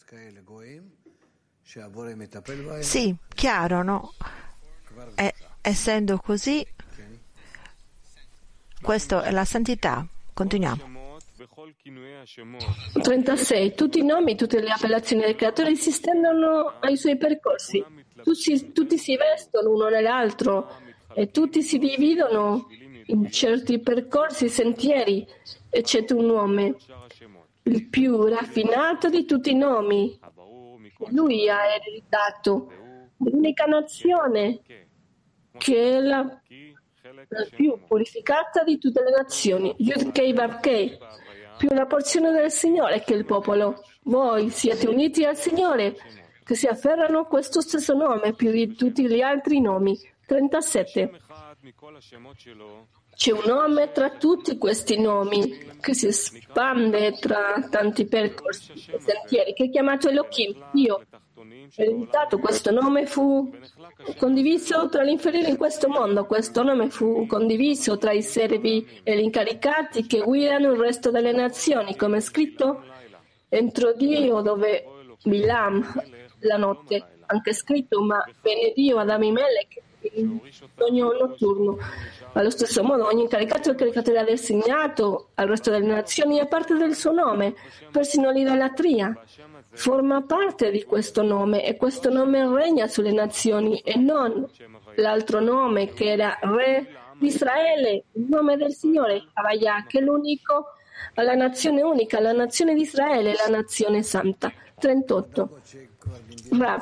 Sì, chiaro, no? E, essendo così, questa è la santità. Continuiamo. trentasei. Tutti i nomi, tutte le appellazioni del creatore si stendono ai suoi percorsi. Tutti, tutti si vestono uno nell'altro e tutti si dividono in certi percorsi, sentieri, eccetto un nome, il più raffinato di tutti i nomi. Lui ha ereditato l'unica nazione che è la, la più purificata di tutte le nazioni, Yud Kei Vav Kei, più la porzione del Signore che il popolo. Voi siete uniti al Signore, che si afferrano questo stesso nome più di tutti gli altri nomi. trentasette. C'è un nome tra tutti questi nomi che si espande tra tanti percorsi e sentieri, che è chiamato Elohim, Dio. Ereditato questo nome fu condiviso tra gli inferiori in questo mondo. Questo nome fu condiviso tra i servi e gli incaricati che guidano il resto delle nazioni, come è scritto: entro Dio dove Bilam la notte, anche scritto: ma venne Dio ad Abimelech in sogno notturno. Allo stesso modo ogni incaricato e caricatore ha designato al resto delle nazioni a parte del suo nome, persino l'idolatria forma parte di questo nome e questo nome regna sulle nazioni e non l'altro nome che era Re di Israele, il nome del Signore, Havaya, che è l'unico, alla nazione unica, la nazione di Israele, la nazione santa. trentotto. Rav.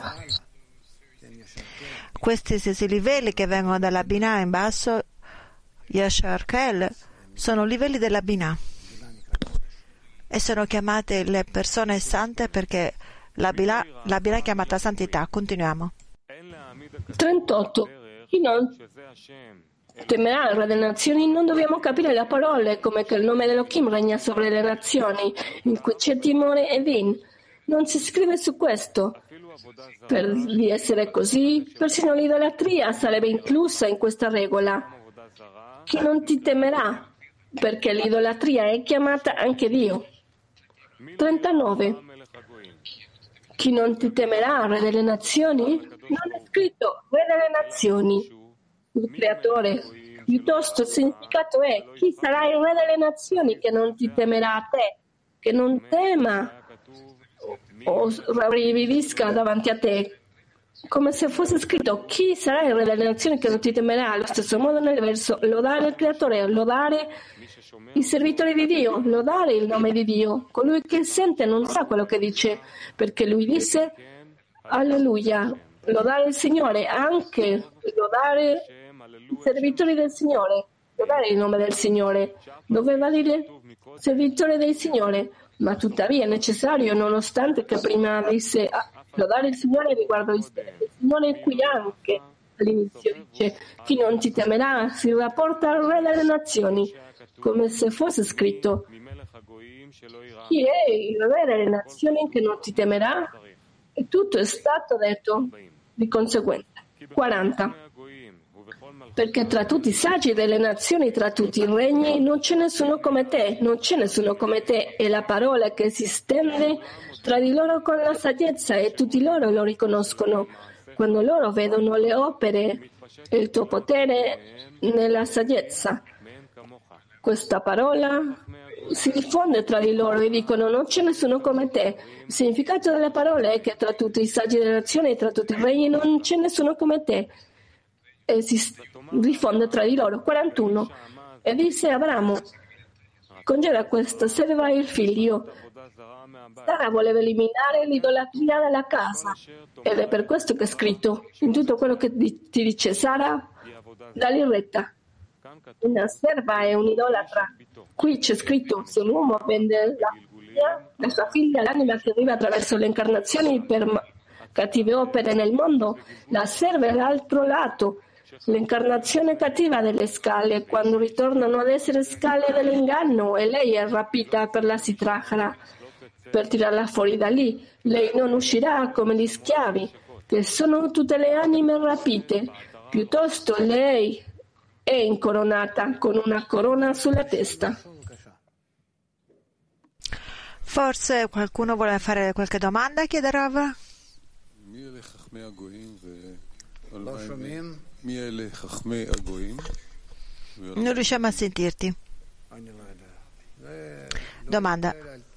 Questi stessi livelli che vengono dalla Binah in basso, Yashar Kel, sono livelli della Binah e sono chiamate le persone sante perché la Binah, la Binah è chiamata santità. Continuiamo. trentotto. Chi non temerà il Re delle Nazioni? Non dobbiamo capire le parole come che il nome dell'Elohim regna sopra le nazioni in cui c'è timore e din. Non si scrive su questo. Per di essere così, persino l'idolatria sarebbe inclusa in questa regola. Chi non ti temerà? Perché l'idolatria è chiamata anche Dio. trentanove. Chi non ti temerà, Re delle Nazioni? Non è scritto Re delle Nazioni, il Creatore. Piuttosto il significato è: chi sarà il Re delle Nazioni che non ti temerà a te, che non tema o rabbrividisca davanti a te, come se fosse scritto: chi sarà il Re delle Nazioni che non ti temerà? Allo stesso modo nel verso: lodare il Creatore, lodare i servitori di Dio, lodare il nome di Dio. Colui che sente non sa quello che dice, perché lui disse alleluia. Lodare il Signore, anche lodare i servitori del Signore, lodare il nome del Signore. Doveva dire servitore del Signore, ma tuttavia è necessario, nonostante che prima disse ah, lodare il Signore riguardo il Signore, qui anche all'inizio dice: chi non ti temerà, si rapporta al Re delle Nazioni, come se fosse scritto: chi è il Re delle Nazioni che non ti temerà? E tutto è stato detto di conseguenza. quaranta. Perché tra tutti i saggi delle nazioni, tra tutti i regni, non c'è nessuno come te, non c'è nessuno come te, è la parola che si stende tra di loro con la saggezza e tutti loro lo riconoscono. Quando loro vedono le opere e il tuo potere nella saggezza, questa parola si diffonde tra di loro e dicono: non c'è nessuno come te. Il significato delle parole è che tra tutti i saggi delle nazioni e tra tutti i regni non c'è nessuno come te, e si diffonde tra di loro. quarantuno. E disse Abramo: congeda questa serva il figlio. Sara voleva eliminare l'idolatria dalla casa, ed è per questo che è scritto: in tutto quello che ti dice Sara, dagli retta. Una serva è un'idolatra. Qui c'è scritto: se un uomo vende la figlia, la sua figlia, l'anima che arriva attraverso le incarnazioni per cattive opere nel mondo, la serva è l'altro lato, l'incarnazione cattiva delle scale, quando ritornano ad essere scale dell'inganno, e lei è rapita per la sitrahara. Per tirarla fuori da lì, lei non uscirà come gli schiavi, che sono tutte le anime rapite. Piuttosto lei è incoronata con una corona sulla testa. Forse qualcuno vuole fare qualche domanda, chiede Rav? Non riusciamo a sentirti. Domanda.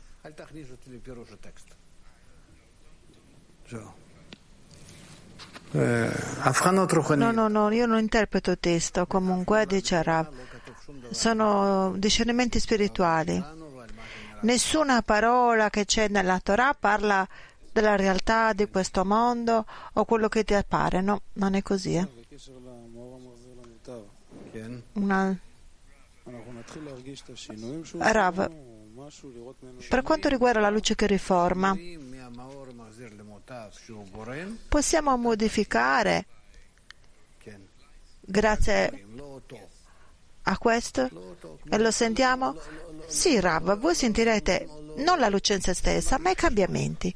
No, no, no, io non interpreto testo, comunque dice Rav. Sono discernimenti spirituali. Nessuna parola che c'è nella Torah parla della realtà di questo mondo o quello che ti appare, no, non è così. Eh? Una... Rav, per quanto riguarda la luce che riforma, possiamo modificare grazie a questo? E lo sentiamo? Sì, Rav, voi sentirete non la luce in se stessa, ma i cambiamenti.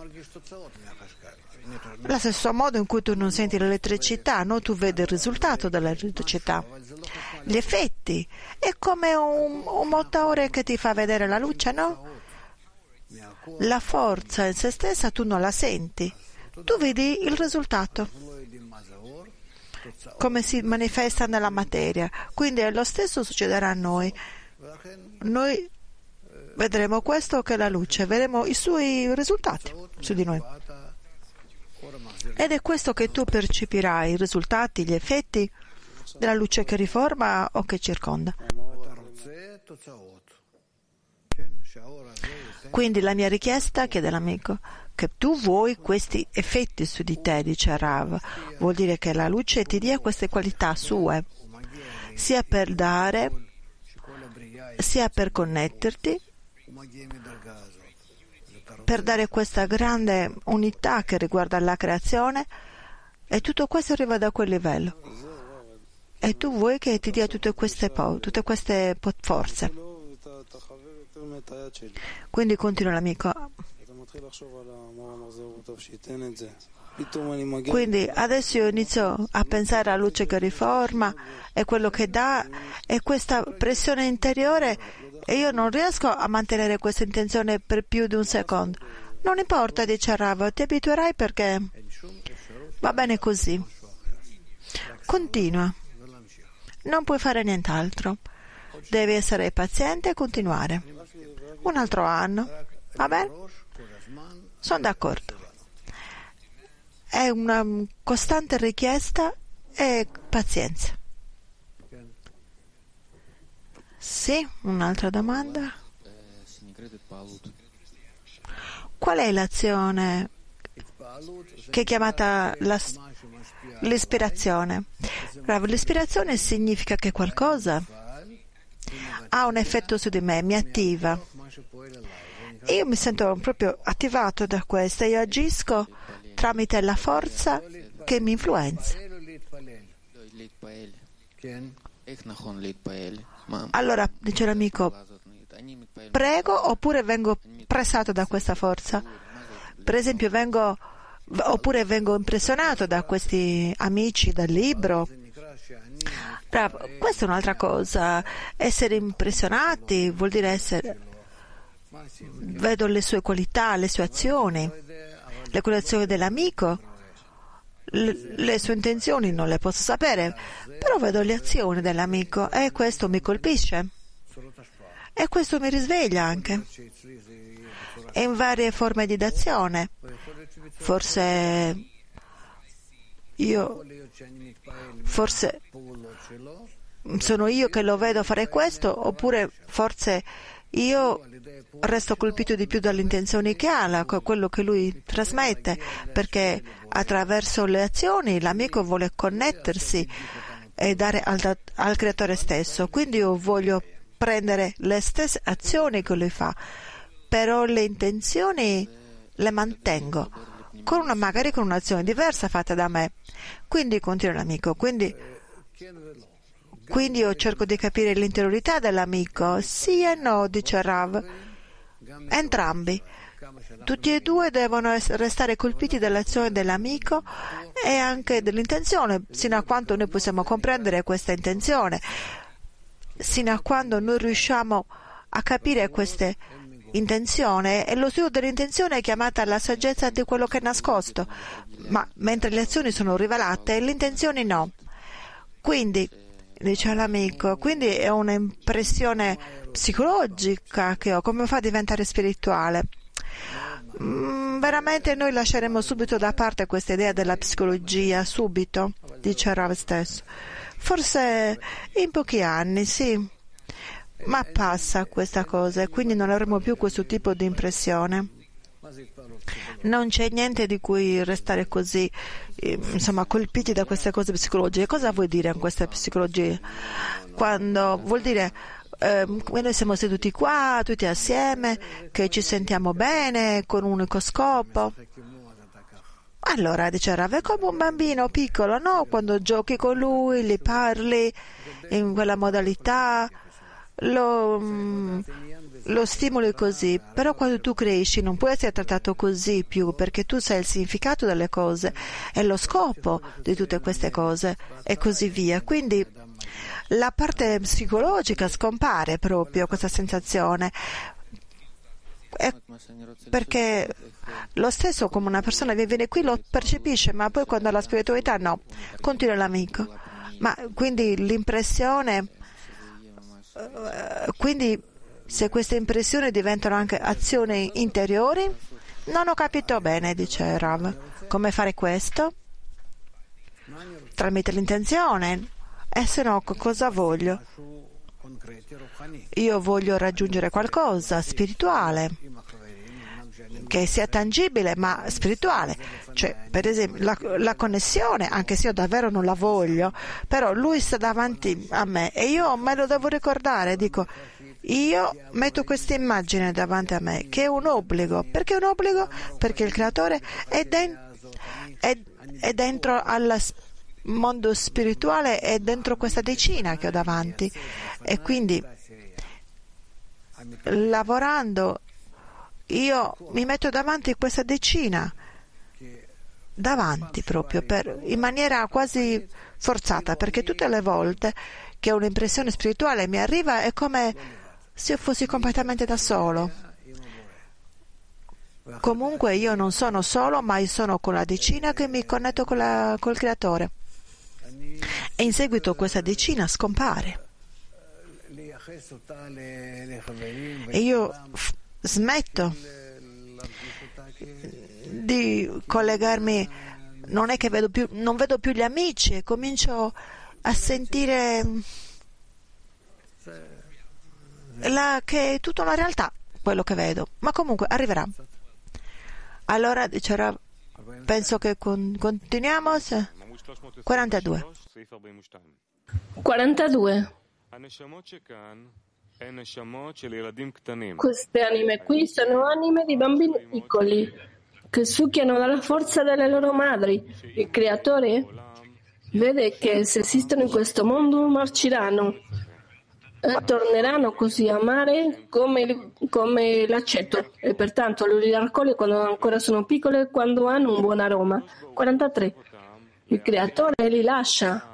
Lo stesso modo in cui tu non senti l'elettricità, no? Tu vedi il risultato dell'elettricità. Gli effetti. È come un, un motore che ti fa vedere la luce, no? La forza in se stessa tu non la senti. Tu vedi il risultato. Come si manifesta nella materia. Quindi lo stesso succederà a noi. Noi vedremo questo che è la luce, vedremo i suoi risultati su di noi. Ed è questo che tu percepirai, i risultati, gli effetti della luce che riforma o che circonda. Quindi la mia richiesta, chiede l'amico, che tu vuoi questi effetti su di te, dice Rav, vuol dire che la luce ti dia queste qualità sue, sia per dare, sia per connetterti, per dare questa grande unità che riguarda la creazione, e tutto questo arriva da quel livello. E tu vuoi che ti dia tutte queste, po- tutte queste po- forze. Quindi continua l'amico. Quindi adesso io inizio a pensare alla luce che riforma e quello che dà, e questa pressione interiore, e io non riesco a mantenere questa intenzione per più di un secondo. Non importa, dice Rav, ti abituerai perché va bene così. Continua. Non puoi fare nient'altro. Devi essere paziente e continuare. Un altro anno. Va bene? Sono d'accordo. È una costante richiesta e pazienza. Sì, un'altra domanda. Qual è l'azione che è chiamata la, l'ispirazione? L'ispirazione significa che qualcosa ha un effetto su di me, mi attiva. Io mi sento proprio attivato da questo, io agisco tramite la forza che mi influenza. Allora, dice l'amico, prego oppure vengo pressato da questa forza? Per esempio, vengo oppure vengo impressionato da questi amici, dal libro? Bravo, questa è un'altra cosa. Essere impressionati vuol dire essere... Vedo le sue qualità, le sue azioni, le qualità dell'amico, le, le sue intenzioni non le posso sapere, però vedo le azioni dell'amico e questo mi colpisce e questo mi risveglia anche, e in varie forme di d'azione. Forse io forse sono io che lo vedo fare questo, oppure forse io resto colpito di più dalle intenzioni che ha, quello che lui trasmette, perché attraverso le azioni l'amico vuole connettersi e dare al, al creatore stesso. Quindi io voglio prendere le stesse azioni che lui fa, però le intenzioni le mantengo, con una, magari con un'azione diversa fatta da me. Quindi continua l'amico, quindi Quindi io cerco di capire l'interiorità dell'amico. Sì e no, dice Rav. Entrambi. Tutti e due devono restare colpiti dall'azione dell'amico e anche dell'intenzione, sino a quando noi possiamo comprendere questa intenzione, sino a quando noi riusciamo a capire questa intenzione. E lo studio dell'intenzione è chiamata la saggezza di quello che è nascosto, ma mentre le azioni sono rivelate, le intenzioni no. Quindi dice l'amico, quindi è un'impressione psicologica che ho, come fa a diventare spirituale? Mm, veramente noi lasceremo subito da parte questa idea della psicologia, subito, dice Rav stesso. Forse in pochi anni, sì, ma passa questa cosa e quindi non avremo più questo tipo di impressione. Non c'è niente di cui restare così, insomma, colpiti da queste cose psicologiche. Cosa vuol dire in questa psicologia? Quando vuol dire eh, noi siamo seduti qua, tutti assieme, che ci sentiamo bene, con un unico scopo. Allora, dice Rav, è come un bambino piccolo, no? Quando giochi con lui, gli parli in quella modalità, lo, lo stimoli così, però quando tu cresci non puoi essere trattato così più, perché tu sai il significato delle cose e lo scopo di tutte queste cose e così via. Quindi la parte psicologica scompare proprio, questa sensazione. È perché lo stesso come una persona che viene qui lo percepisce, ma poi quando ha la spiritualità no, continua l'amico. Ma quindi l'impressione, quindi se queste impressioni diventano anche azioni interiori, non ho capito bene, dice Rav, come fare questo? Tramite l'intenzione. E se no cosa voglio? Io voglio raggiungere qualcosa spirituale che sia tangibile ma spirituale, cioè per esempio la, la connessione, anche se io davvero non la voglio, però lui sta davanti a me e io me lo devo ricordare, dico io metto questa immagine davanti a me che è un obbligo. Perché è un obbligo? Perché il creatore è, den- è, è dentro al mondo spirituale, è dentro questa decina che ho davanti e quindi lavorando io mi metto davanti questa decina, davanti proprio, per, in maniera quasi forzata, perché tutte le volte che un'impressione spirituale mi arriva è come se io fossi completamente da solo. Comunque io non sono solo, ma io sono con la decina che mi connetto con la, col creatore. E in seguito questa decina scompare. E io f- smetto di collegarmi, non è che vedo più, non vedo più gli amici e comincio a sentire la, che è tutta una realtà quello che vedo, ma comunque arriverà. Allora dicerà, penso che con, continuiamo. quarantadue. quarantadue. Queste anime qui sono anime di bambini piccoli che succhiano dalla forza delle loro madri. Il creatore vede che se esistono in questo mondo marciranno e torneranno così a amare come, come l'aceto e pertanto lui li raccoglie quando ancora sono piccole e quando hanno un buon aroma. quarantatré. Il creatore li lascia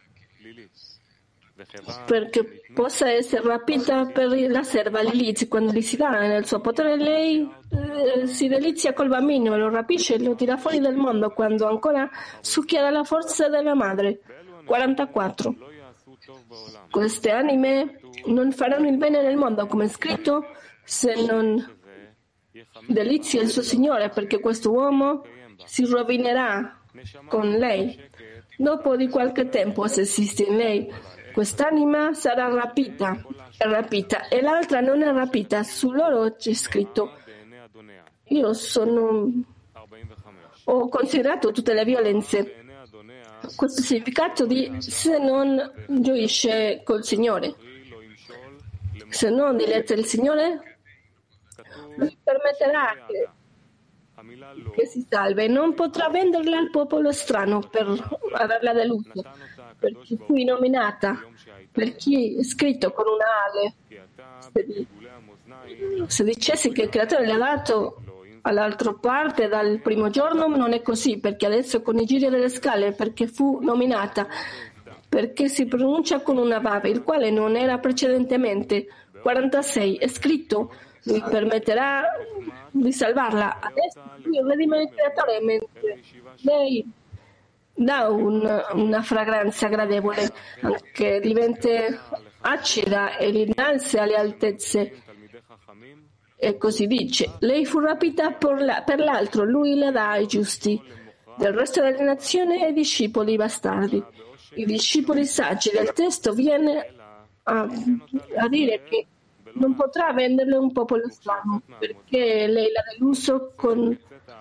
perché possa essere rapita per la serva Lilith. Quando gli si dà nel suo potere, lei eh, si delizia col bambino, lo rapisce e lo tira fuori del mondo quando ancora succhia dalla forza della madre. quarantaquattro. Queste anime non faranno il bene nel mondo, come è scritto, se non delizia il suo Signore, perché questo uomo si rovinerà con lei. Dopo di qualche tempo, se esiste in lei, quest'anima sarà rapita, è rapita e l'altra non è rapita. Su loro c'è scritto: io sono, ho considerato tutte le violenze. Questo significato di se non gioisce col Signore, se non diletta il Signore, lui permetterà che, che si salve. Non potrà venderla al popolo strano per averla delusa, per chi fu nominata, per chi è scritto con una ale. Se dicessi che il creatore le ha dato all'altra parte dal primo giorno, non è così, perché adesso con i giri delle scale, perché fu nominata, perché si pronuncia con una vav, il quale non era precedentemente. quarantasei. È scritto: lui permetterà di salvarla. Adesso io redime il creatore, mentre lei dà un, una fragranza gradevole, anche diventa acida e l'innalza alle altezze. E così dice: lei fu rapita per, la, per l'altro, lui la dà ai giusti. Del resto delle nazioni ai discepoli bastardi. I discepoli saggi del testo viene a, a dire che non potrà venderle un popolo strano, perché lei l'ha deluso con,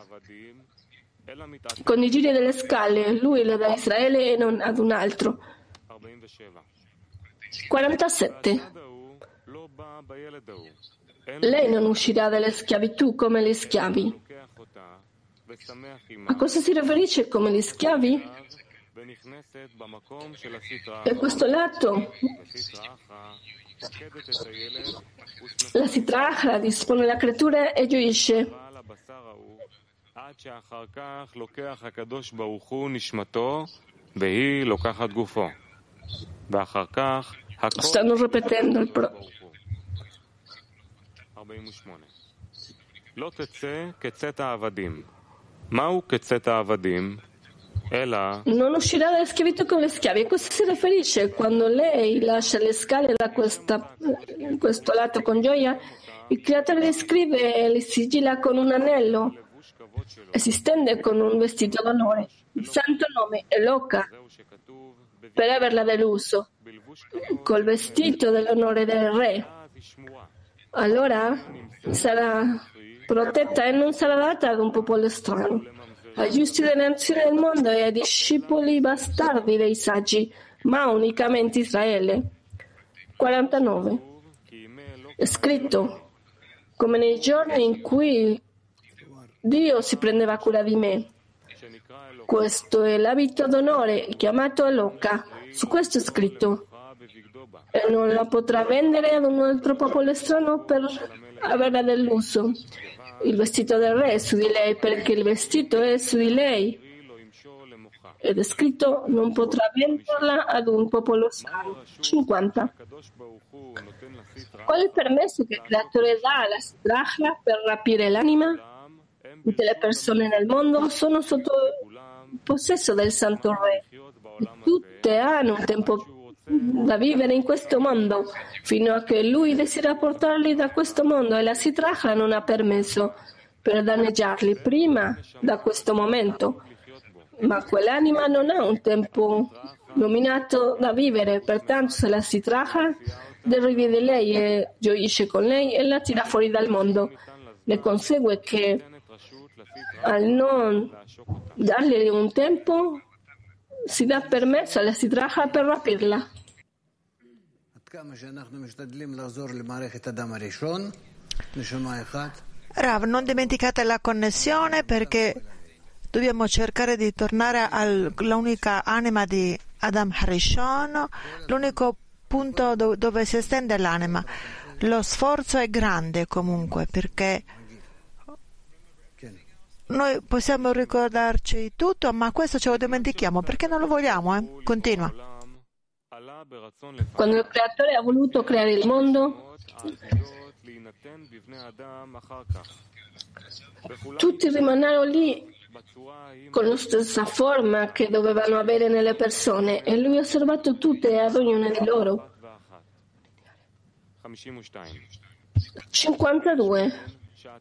con i giri delle scale, lui le dà a Israele e non ad un altro. quarantasette. Lei non uscirà dalle schiavitù come gli schiavi. A cosa si riferisce come gli schiavi? E questo lato, la sitracha dispone la creatura e gioisce. Stanno ripetendo il pro. Non uscirà dalle schiavitù con le schiavi. A cosa si riferisce quando lei lascia le scale da questa, questo lato con gioia? Il creatore le scrive e le sigilla con un anello e si stende con un vestito d'onore. Il santo nome è Loca per averla deluso col vestito dell'onore del re. Allora sarà protetta e non sarà data ad un popolo strano, ai giusti delle nazioni del mondo e ai discepoli bastardi dei saggi, ma unicamente Israele. quarantanove. È scritto: come nei giorni in cui Dio si prendeva cura di me. Questo è l'abito d'onore chiamato Eloka. Su questo è scritto: e non la potrà vendere ad un altro popolo strano per averla deluso. Il vestito del re è su di lei, perché il vestito è su di lei. Ed è scritto: non potrà venderla ad un popolo strano. cinquanta. Qual è il permesso che il creatore dà alla sitracha per rapire l'anima? Tutte le persone nel mondo sono sotto il possesso del Santo Re e tutte hanno un tempo da vivere in questo mondo, fino a che lui desidera portarli da questo mondo e la sitracha non ha permesso per danneggiarli prima da questo momento. Ma quell'anima non ha un tempo nominato da vivere, pertanto se la sitracha deriva di lei e gioisce con lei e la tira fuori dal mondo, ne consegue che al non dargli un tempo si dà permesso alla sitracha per rapirla. Rav, non dimenticate la connessione, perché dobbiamo cercare di tornare all'unica anima di Adam Harishon, l'unico punto do- dove si estende l'anima. Lo sforzo è grande comunque, perché noi possiamo ricordarci tutto, ma questo ce lo dimentichiamo perché non lo vogliamo. Eh? Continua. Quando il creatore ha voluto creare il mondo, tutti rimasero lì con la stessa forma che dovevano avere nelle persone, e lui ha osservato tutte e ad ognuna di loro. cinquantadue.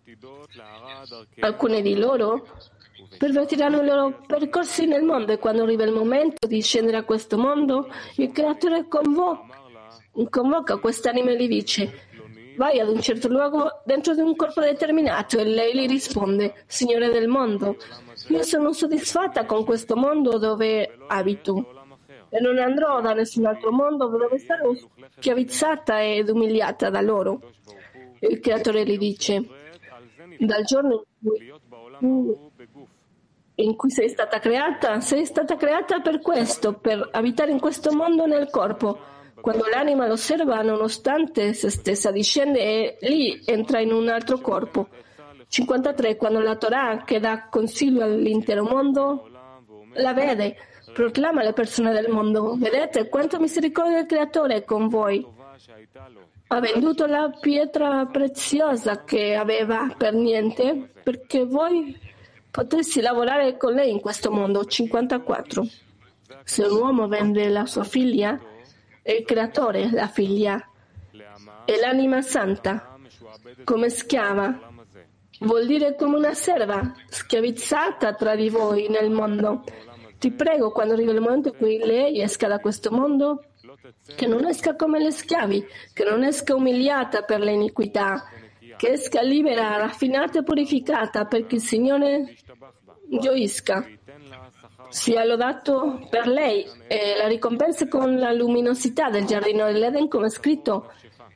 Alcune di loro pervertiranno i loro percorsi nel mondo, e quando arriva il momento di scendere a questo mondo, il creatore convoca, convoca quest'anima e gli dice: vai ad un certo luogo dentro di un corpo determinato, e lei gli risponde: Signore del mondo, io sono soddisfatta con questo mondo dove abito e non andrò da nessun altro mondo dove sarò schiavizzata ed umiliata da loro. Il creatore gli dice: dal giorno in cui, in cui sei stata creata, sei stata creata per questo, per abitare in questo mondo nel corpo. Quando l'anima lo osserva, nonostante se stessa, discende e lì entra in un altro corpo. cinquantatré. Quando la Torah, che dà consiglio all'intero mondo, la vede, proclama alle persone del mondo: vedete quanto misericordia del Creatore è con voi. Ha venduto la pietra preziosa che aveva per niente, perché voi potessi lavorare con lei in questo mondo. cinquantaquattro. Se un uomo vende la sua figlia, è il creatore, la figlia, e l'anima santa, come schiava, vuol dire come una serva, schiavizzata tra di voi nel mondo. Ti prego, quando arriva il momento in cui lei esca da questo mondo, che non esca come le schiavi, che non esca umiliata per le iniquità, che esca libera, raffinata e purificata, perché il Signore gioisca. Sia lodato per lei e la ricompensa con la luminosità del giardino dell'Eden, come è scritto,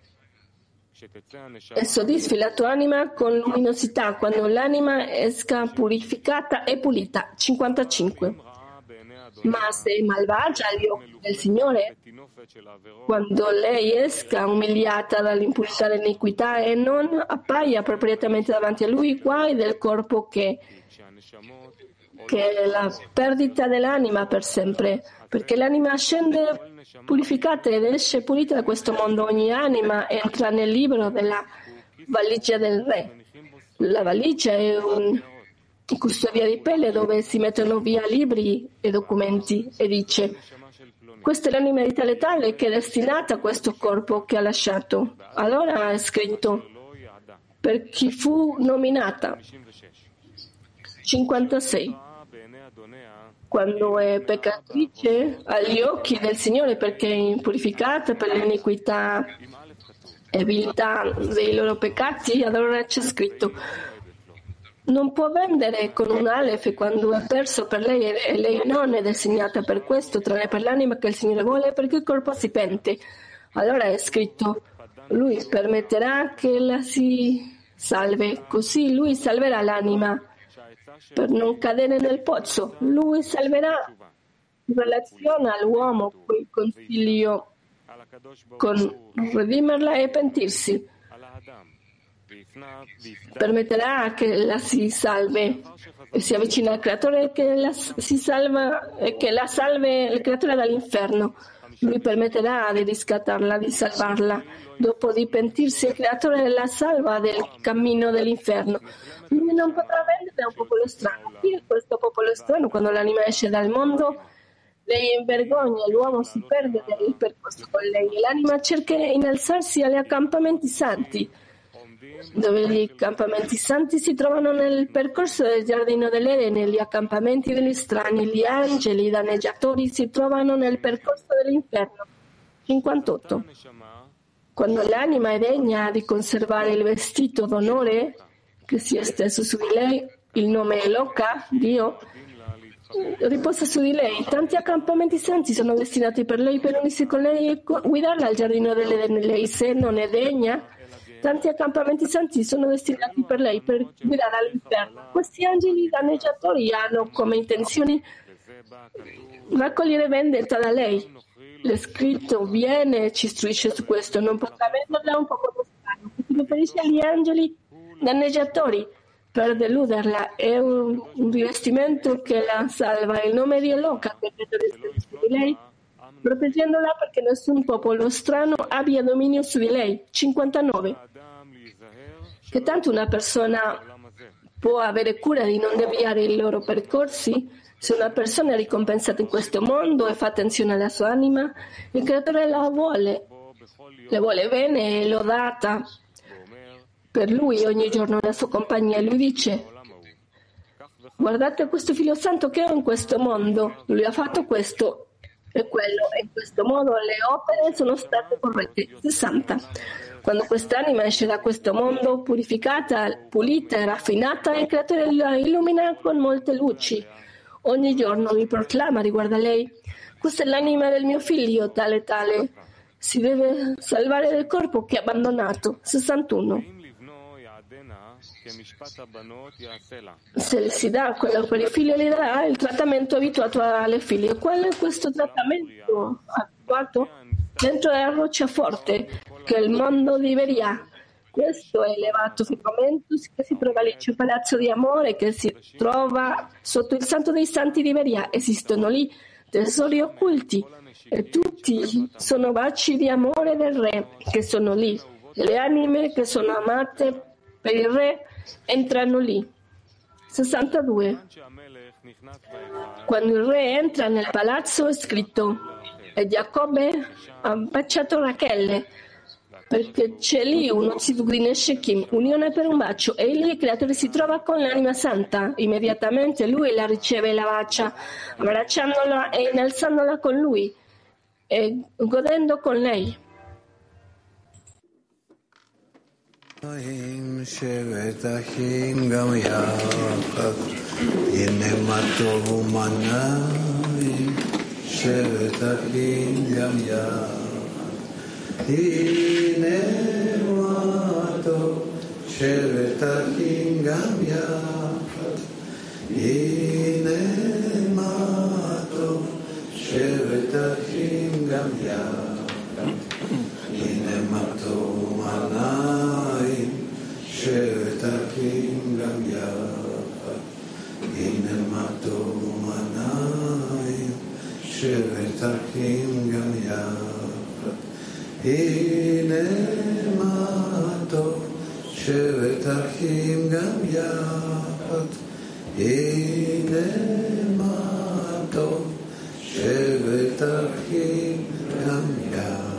e soddisfi la tua anima con luminosità quando l'anima esca purificata e pulita. cinquantacinque. Ma se è malvagia agli occhi del Signore, quando lei esca umiliata dall'impurità e dall'iniquità e non appaia appropriatamente davanti a Lui, guai del corpo che, che è la perdita dell'anima per sempre, perché l'anima scende purificata ed esce pulita da questo mondo. Ogni anima entra nel libro della valigia del re. La valigia è un custodia di pelle dove si mettono via libri e documenti, e dice: questa è l'anima di tale tale che è destinata a questo corpo che ha lasciato. Allora è scritto: per chi fu nominata. cinquantasei. Quando è peccatrice agli occhi del Signore perché è impurificata per l'iniquità e viltà dei loro peccati, allora c'è scritto: non può vendere con un Aleph quando è perso per lei e lei non è destinata per questo, tranne per l'anima che il Signore vuole, perché il corpo si pente. Allora è scritto: Lui permetterà che la si salve, così Lui salverà l'anima per non cadere nel pozzo. Lui salverà in relazione all'uomo quel consiglio con redimerla e pentirsi. Permetterà che la si salve e si avvicina al creatore, che la si salva e che la salve il creatore dall'inferno. Lui permetterà di riscattarla, di salvarla. Dopo di pentirsi, il creatore la salva del cammino dell'inferno. Lui non potrà vendere a un popolo strano. Chi è questo popolo strano? Quando l'anima esce dal mondo, lei è in vergogna, l'uomo si perde del percorso con lei. L'anima cerca di innalzarsi agli accampamenti santi, dove gli accampamenti santi si trovano nel percorso del giardino dell'Eden. Gli accampamenti degli strani, gli angeli danneggiatori si trovano nel percorso dell'inferno. cinquantotto. Quando l'anima è degna di conservare il vestito d'onore che si è steso su di lei, il nome Eloka, Dio, riposa su di lei. Tanti accampamenti santi sono destinati per lei, per unirsi con lei e guidarla al giardino dell'Eden. Lei, se non è degna, tanti accampamenti santi sono destinati per lei, per guidare all'inferno. Questi angeli danneggiatori hanno come intenzione raccogliere vendetta da lei. L'è scritto: viene e ci istruisce su questo, non potrà venderla a un popolo strano. Si riferisce agli angeli danneggiatori per deluderla. È un, un rivestimento che la salva. Il nome di Eloka che deve su di lei, proteggendola perché nessun popolo strano abbia dominio su di lei. cinquantanove. Che tanto una persona può avere cura di non deviare i loro percorsi? Se una persona è ricompensata in questo mondo e fa attenzione alla sua anima, il creatore la vuole, le vuole bene e lodata per lui ogni giorno nella sua compagnia. Lui dice: guardate questo figlio santo che ho in questo mondo, lui ha fatto questo e quello, e in questo modo le opere sono state corrette. sessanta. Quando quest'anima esce da questo mondo purificata, pulita e raffinata, il creatore la illumina con molte luci. Ogni giorno mi proclama riguardo a lei: questa è l'anima del mio figlio, tale tale. Si deve salvare del corpo che ha abbandonato. sessantuno. Se si dà quello per il figlio, gli darà il trattamento abituato alle figlie. Qual è questo trattamento abituato? Dentro la roccia forte, che è il mondo di Veria. Questo è elevato firmamento che si trova lì. C'è un palazzo di amore che si trova sotto il santo dei santi di Veria. Esistono lì tesori occulti e tutti sono baci di amore del re che sono lì. E le anime che sono amate per il re entrano lì. sessantadue. Quando il re entra nel palazzo è scritto: e Giacobbe ha baciato Rachele, perché c'è lì uno zivug di Neshechim, unione per un bacio, e lì il creatore si trova con l'anima santa. Immediatamente lui la riceve e la bacia, abbracciandola e innalzandola con lui e godendo con lei. שבט אחים גם יחד, הנה מה טוב ומה נעים, שבט אחים גם יחד, הנה מה טוב, שבט אחים גם יחד, הנה מה טוב, שבט אחים גם יחד, הנה מה טוב ומה נעים, שבט אחים גם יחד, הנה מה טוב ומה נעים, שבט אחים גם יחד, הנה מה טוב, שבט אחים גם יחד, הנה מה טוב, שבט אחים גם יחד.